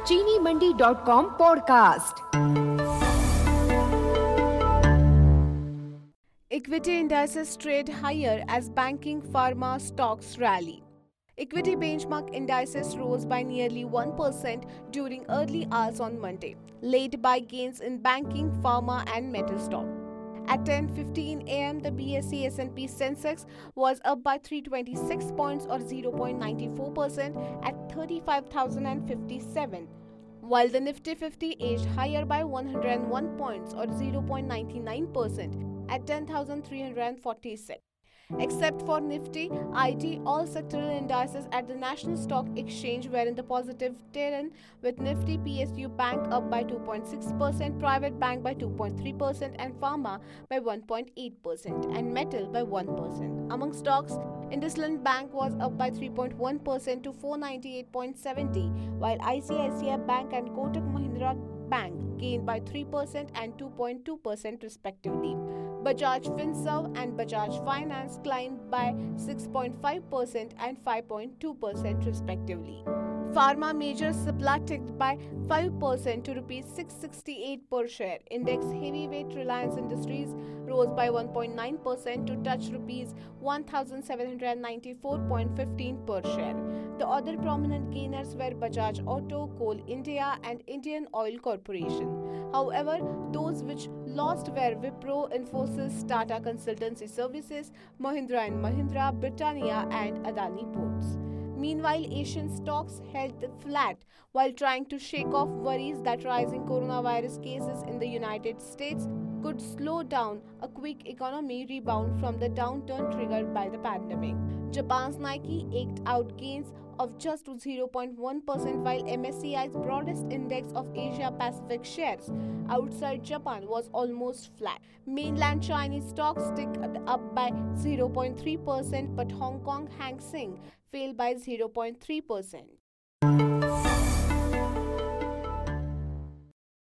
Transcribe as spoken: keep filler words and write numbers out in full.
चीनी Mandi dot com podcast. Equity indices trade higher as banking pharma stocks rally. Equity benchmark indices rose by nearly one percent during early hours on Monday, led by gains in banking, pharma, and metal stock. At ten fifteen a m, the B S E S and P Sensex was up by three hundred twenty-six points or zero point nine four percent at thirty-five thousand fifty-seven, while the Nifty fifty edged higher by one hundred one points or zero point nine nine percent at ten thousand three hundred forty-six. Except for Nifty, I T, all sectoral indices at the National Stock Exchange were in the positive terrain, with Nifty P S U Bank up by two point six percent, Private Bank by two point three percent, and Pharma by one point eight percent, and Metal by one percent. Among stocks, IndusInd Bank was up by three point one percent to four hundred ninety-eight point seven zero, while I C I C I Bank and Kotak Mahindra Bank gained by three percent and two point two percent respectively. Bajaj Finserv and Bajaj Finance climbed by six point five percent and five point two percent respectively. Pharma majors Cipla ticked by five percent to rupees six hundred sixty-eight per share. Index heavyweight Reliance Industries rose by one point nine percent to touch rupees one thousand seven hundred ninety-four point one five per share. The other prominent gainers were Bajaj Auto, Coal India, and Indian Oil Corporation. However, those which lost were Wipro, Infosys, Tata Consultancy Services, Mahindra and Mahindra, Britannia, and Adani Ports. Meanwhile, Asian stocks held flat while trying to shake off worries that rising coronavirus cases in the United States could slow down a quick economy rebound from the downturn triggered by the pandemic. Japan's Nike eked out gains of just zero point one percent, while M S C I's broadest index of Asia Pacific shares outside Japan was almost flat. Mainland Chinese stocks ticked up by zero point three percent, but Hong Kong Hang Seng fell by zero point three percent.